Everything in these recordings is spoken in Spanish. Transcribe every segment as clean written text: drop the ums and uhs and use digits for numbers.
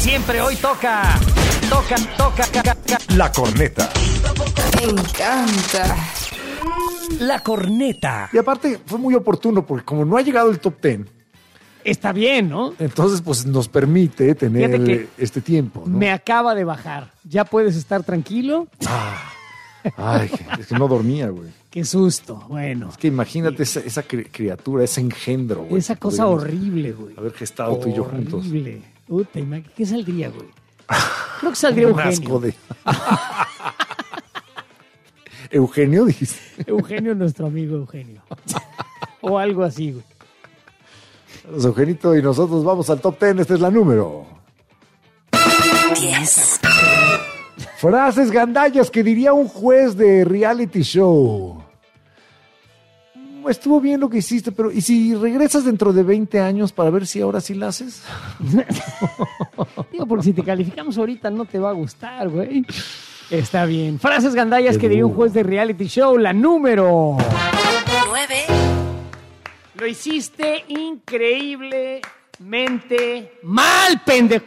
siempre, hoy toca. La corneta. Me encanta. La corneta. Y aparte fue muy oportuno porque como no ha llegado el top 10, Está bien, ¿no? entonces pues nos permite Fíjate tener que este tiempo, ¿no? Me acaba de bajar. ¿Ya puedes estar tranquilo? Ay, es que no dormía, güey. Qué susto. Bueno, Es que imagínate esa criatura, ese engendro, güey. esa cosa Podríamos horrible, güey. haber gestado tú y yo juntos. Horrible. Puta, ¿qué saldría, güey? Creo que saldría Un Eugenio. asco de... Eugenio, dijiste. Eugenio, nuestro amigo Eugenio. O algo así, güey. Los Eugenito y nosotros vamos al top 10. Esta es la número 10. Frases gandallas que diría un juez de reality show. Estuvo bien lo que hiciste, pero ¿y si regresas dentro de 20 años para ver si ahora sí la haces? Digo, porque si te calificamos ahorita no te va a gustar, güey. Está bien. Frases gandallas que diría un juez de reality show. La número 9. Lo hiciste increíblemente mal, pendejo.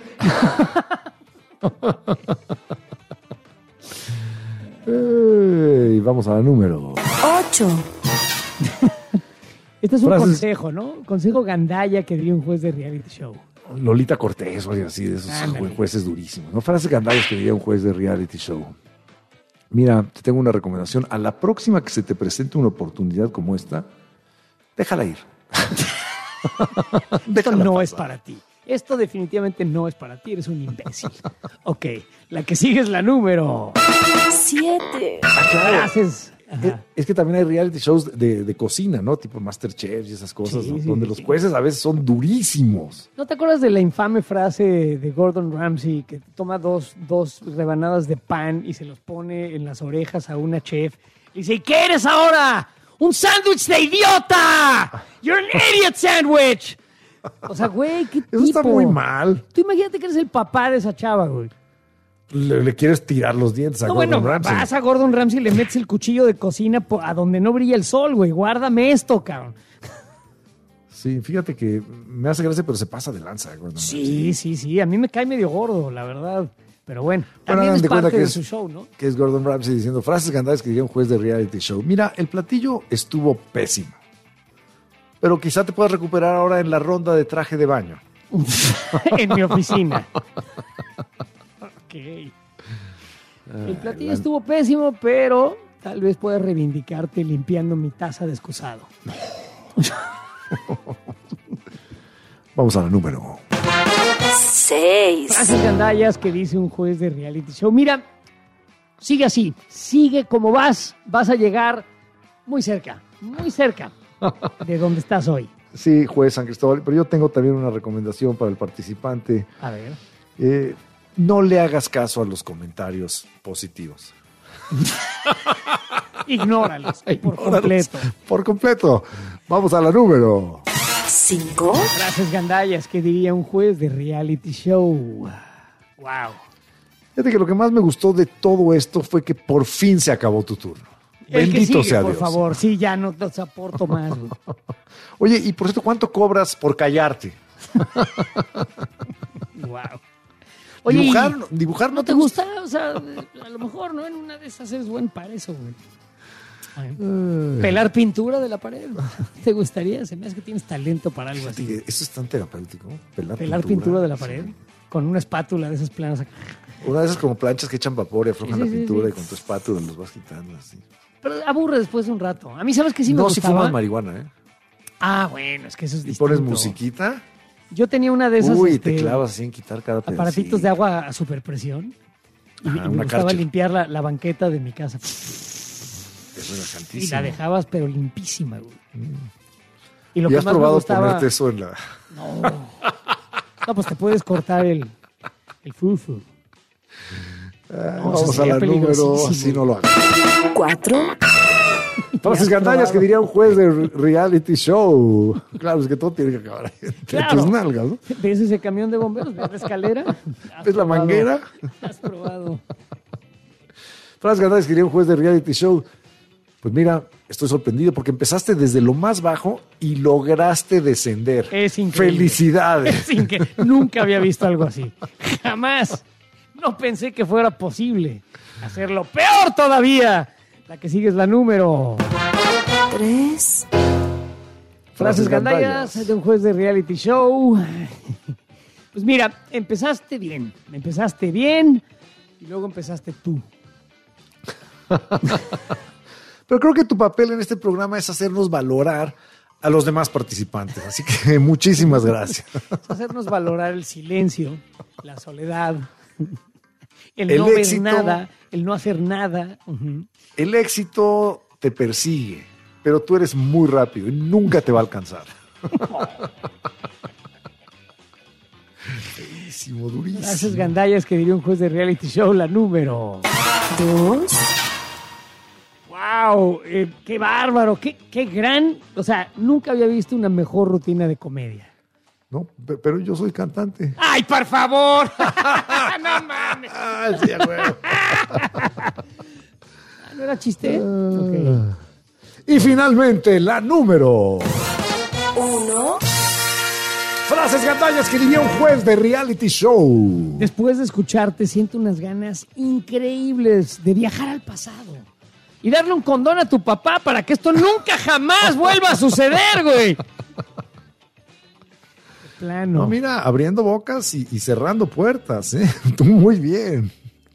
Y vamos a la número. 8. Este es un Frases- consejo, ¿no? Consejo gandalla que diría un juez de reality show. Lolita Cortés o algo así, de esos Ándale. jueces durísimos, ¿no? Frases gandallas que diría un juez de reality show. Mira, te tengo una recomendación. A la próxima que se te presente una oportunidad como esta, déjala ir. Esto Déjala no pasar. es para ti. Esto definitivamente no es para ti. Eres un imbécil. Ok, la que sigue es la número. 7. Frases. Ajá. Es que también hay reality shows de cocina, ¿no? Tipo Masterchef y esas cosas, Sí, ¿no? sí, Donde sí. los jueces a veces son durísimos. ¿No te acuerdas de la infame frase de Gordon Ramsay que toma dos rebanadas de pan y se los pone en las orejas a una chef? Y dice, ¿y qué eres ahora? ¡Un sándwich de idiota! ¡You're an idiot sandwich! O sea, güey, qué tipo. Eso está muy mal. Tú imagínate que eres el papá de esa chava, güey. Le quieres tirar los dientes a No, Gordon bueno, Ramsay. vas a Gordon Ramsay y le metes el cuchillo de cocina a donde no brilla el sol, güey. Guárdame esto, cabrón. Sí, fíjate que me hace gracia, pero se pasa de lanza Gordon Ramsay. Sí. A mí me cae medio gordo, la verdad. Pero bueno, Bueno, también hagan es de cuenta parte que de es- su show, ¿no? Que es Gordon Ramsay diciendo frases gandallas que diría un juez de reality show. Mira, el platillo estuvo pésimo. Pero quizá te puedas recuperar ahora en la ronda de traje de baño. En mi oficina. Ok. El platillo estuvo pésimo, pero tal vez puedas reivindicarte limpiando mi taza de excusado. Vamos a la número. 6. Frases gandallas que dice un juez de reality show. Mira, sigue así, sigue como vas a llegar muy cerca de donde estás hoy. Sí, juez San Cristóbal, pero yo tengo también una recomendación para el participante. A ver. No le hagas caso a los comentarios positivos. Ignóralos por completo. Por completo. Vamos a la número. 5. Frases gandallas que diría un juez de reality show. Wow. Fíjate que lo que más me gustó de todo esto fue que por fin se acabó tu turno. El que Bendito sigue, sea por Dios. favor. Sí, ya no te aporto más. Güey. Oye, y por cierto, ¿cuánto cobras por callarte? Wow. Oye, dibujar ¿no te gusta? O sea, a lo mejor, ¿no? En una de esas eres buen para eso, güey. Pelar pintura de la pared. ¿Te gustaría? Se me hace que tienes talento para algo así. Fíjate que eso es tan terapéutico. Pelar pintura de la pared. Con una espátula de esas planas. Una de esas como planchas que echan vapor y aflojan Sí, la sí, pintura sí. y con tu espátula los vas quitando así. Pero aburre después de un rato. A mí, ¿sabes qué sí me No, si gustaba? fumas marihuana, ¿eh? Ah, bueno, es que eso es Y distinto. pones musiquita. Yo tenía una de esas Uy, te clavas así en quitar cada pedacito. aparatitos de agua a superpresión. Y, Ajá, y me una gustaba Karcher. limpiar la banqueta de mi casa. Es Y relajantísimo. la dejabas, pero limpísima, güey. Y lo ¿Y que has más me probado gustaba... ponerte eso en la... No, pues te puedes cortar el fufu. Vamos eso a la sería número... peligrosísimo. Así no lo hagas. 4. Frases has gandallas probado? que diría un juez de reality show. Claro, es que todo tiene que acabar ahí entre Claro. tus nalgas, ¿no? ¿Ves ese camión de bomberos? ¿Ves la escalera? ¿Has ¿Ves la probado? manguera? ¿Has probado? Frases gandallas que diría un juez de reality show. Pues mira, estoy sorprendido porque empezaste desde lo más bajo y lograste descender. Es increíble. ¡Felicidades! Nunca había visto algo así. Jamás. No pensé que fuera posible hacerlo peor todavía. La que sigue es la número 3, Frases gandallas de un juez de reality show. Pues mira, empezaste bien y luego empezaste tú. Pero creo que tu papel en este programa es hacernos valorar a los demás participantes. Así que muchísimas gracias. Es hacernos valorar el silencio, la soledad, el El no ver éxito. nada, el no hacer nada. Ujú. El éxito te persigue, pero tú eres muy rápido y nunca te va a alcanzar. Durísimo, durísimo. Frases gandallas que diría un juez de reality show, la número 2, ¡Wow! ¡Qué bárbaro! ¡Qué gran! O sea, nunca había visto una mejor rutina de comedia. No, pero yo soy cantante. ¡Ay, por favor! ¡No mames! Ah, sí, a huevo. ¿No era chiste? Ok. Y finalmente, la número. 1, Frases gandallas que diría un juez de reality show. Después de escucharte, siento unas ganas increíbles de viajar al pasado y darle un condón a tu papá para que esto nunca jamás vuelva a suceder, güey. De plano. No, mira, abriendo bocas y cerrando puertas, ¿eh? Tú muy bien.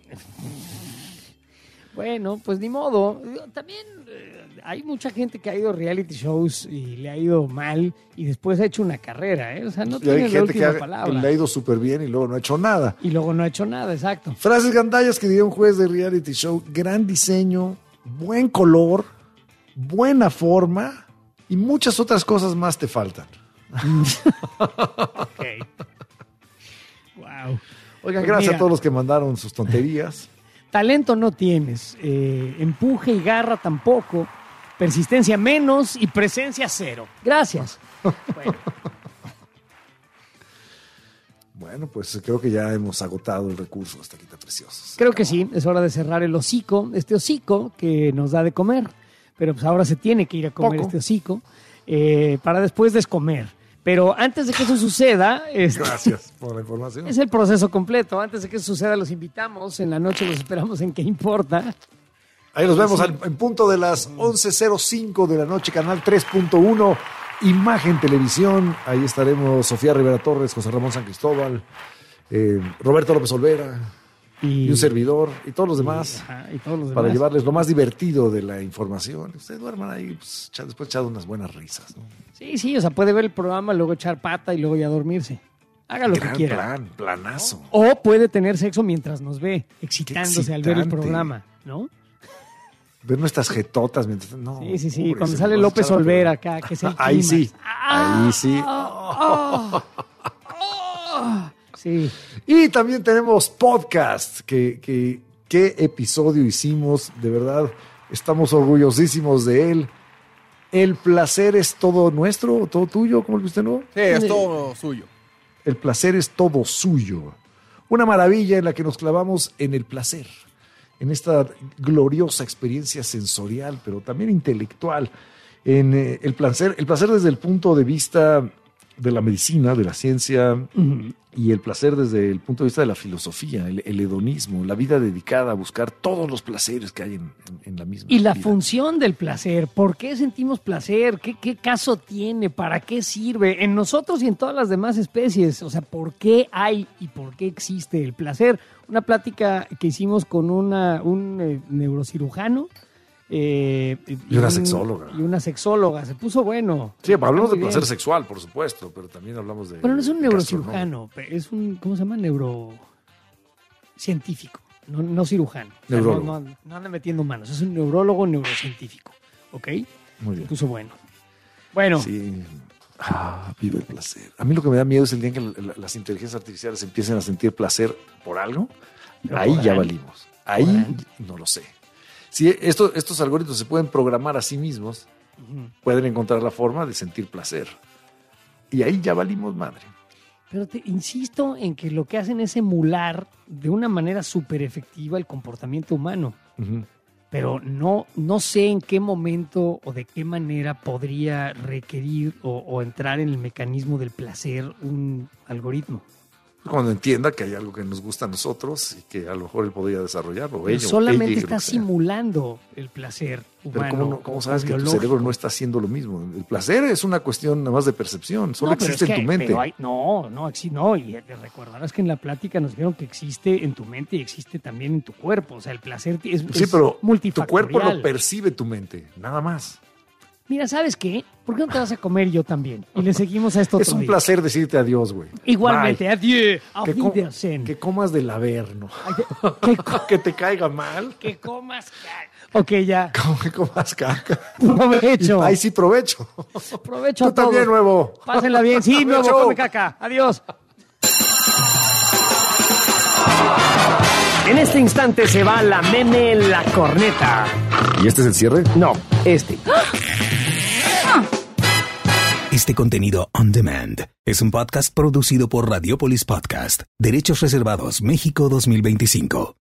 Bueno, pues ni modo. También hay mucha gente que ha ido a reality shows y le ha ido mal y después ha hecho una carrera, ¿eh? O sea, no Y hay tiene la gente que última le palabra. ha ido súper bien y luego no ha hecho nada. Y luego no ha hecho nada, exacto. Frases gandallas que diría un juez de reality show. Gran diseño, buen color, buena forma y muchas otras cosas más te faltan. Ok. Wow. Oigan, Pues gracias mira. a todos los que mandaron sus tonterías. Talento no tienes, empuje y garra tampoco, persistencia menos y presencia cero. Gracias. Bueno, Bueno, pues creo que ya hemos agotado el recurso hasta aquí, preciosos. creo que sí, es hora de cerrar el hocico, este hocico que nos da de comer, pero pues ahora se tiene que ir a comer Poco. este hocico para después descomer. Pero antes de que eso suceda, Gracias por la información. es el proceso completo. Antes de que eso suceda, los invitamos. En la noche los esperamos en ¿Qué importa? Ahí nos vemos en punto de las 11:05 de la noche, canal 3.1, Imagen Televisión. Ahí estaremos Sofía Rivera Torres, José Ramón San Cristóbal, Roberto López Olvera y un servidor y todos los demás. Ajá, y todos los Para demás. llevarles lo más divertido de la información. Ustedes duerman ahí, pues, después echado unas buenas risas, ¿no? Sí, o sea, puede ver el programa, luego echar pata y luego ya dormirse. Haga lo que Gran quiera. plan, planazo. O puede tener sexo mientras nos ve, excitándose al ver el excitante. programa, ¿no? Ver nuestras jetotas mientras... No, Sí. pobre, Cuando se sale nos va a López echar a Olvera perder. acá, que es el Ahí clímax. sí, ahí sí. Sí. Y también tenemos podcast. ¿Qué episodio hicimos? De verdad, estamos orgullosísimos de él. El placer es todo nuestro, todo tuyo, ¿cómo lo viste, no? Sí, es todo suyo. El placer es todo suyo. Una maravilla en la que nos clavamos en el placer, en esta gloriosa experiencia sensorial, pero también intelectual, en el placer desde el punto de vista de la medicina, de la ciencia, y el placer desde el punto de vista de la filosofía, el hedonismo, la vida dedicada a buscar todos los placeres que hay en la misma Y la vida. función del placer, ¿por qué sentimos placer? ¿Qué caso tiene? ¿Para qué sirve? En nosotros y en todas las demás especies, o sea, ¿por qué hay y por qué existe el placer? Una plática que hicimos con un neurocirujano. Y una sexóloga. Y una sexóloga, se puso bueno. Sí, hablamos de Muy placer bien. sexual, por supuesto, pero también hablamos de... Pero no es un gastronómico. neurocirujano, es un, ¿cómo se llama? Neurocientífico, no cirujano. O sea, Neurólogo. no anda metiendo manos, es un neurólogo neurocientífico, ¿ok? Muy Se bien. puso bueno. Bueno, Sí. Vive el placer. A mí lo que me da miedo es el día en que las inteligencias artificiales empiecen a sentir placer por algo. Pero Ahí ya podrán. valimos. Ahí Podrán. no lo sé. Si estos algoritmos se pueden programar a sí mismos, pueden encontrar la forma de sentir placer. Y ahí ya valimos madre. pero te insisto en que lo que hacen es emular de una manera súper efectiva el comportamiento humano. Ujú. pero no sé en qué momento o de qué manera podría requerir o entrar en el mecanismo del placer un algoritmo. Cuando entienda que hay algo que nos gusta a nosotros y que a lo mejor él podría desarrollarlo. Pero solamente está simulando el placer humano. Pero ¿cómo sabes que tu cerebro no está haciendo lo mismo? El placer es una cuestión nada más de percepción, solo existe en tu mente. No, y recordarás que en la plática nos dijeron que existe en tu mente y existe también en tu cuerpo. O sea, el placer es pero multifactorial. Tu cuerpo lo percibe tu mente, nada más. Mira, ¿sabes qué? ¿Por qué no te vas a comer yo también? Y le seguimos a esto otro Es un día. placer decirte adiós, güey. Igualmente, Bye. adiós. Auf Wiedersehen. Que comas del averno. Que te caiga mal. Que comas caca. Ok, ya. Que comas caca. Provecho. Ahí sí, provecho. Provecho a Tú todos. también, Nuevo. Pásenla bien. Sí, Nuevo, Provecho. come caca. Adiós. En este instante se va la meme la corneta. ¿Y este es el cierre? No, este. Este contenido on demand es un podcast producido por Radiopolis Podcast, Derechos Reservados México 2025.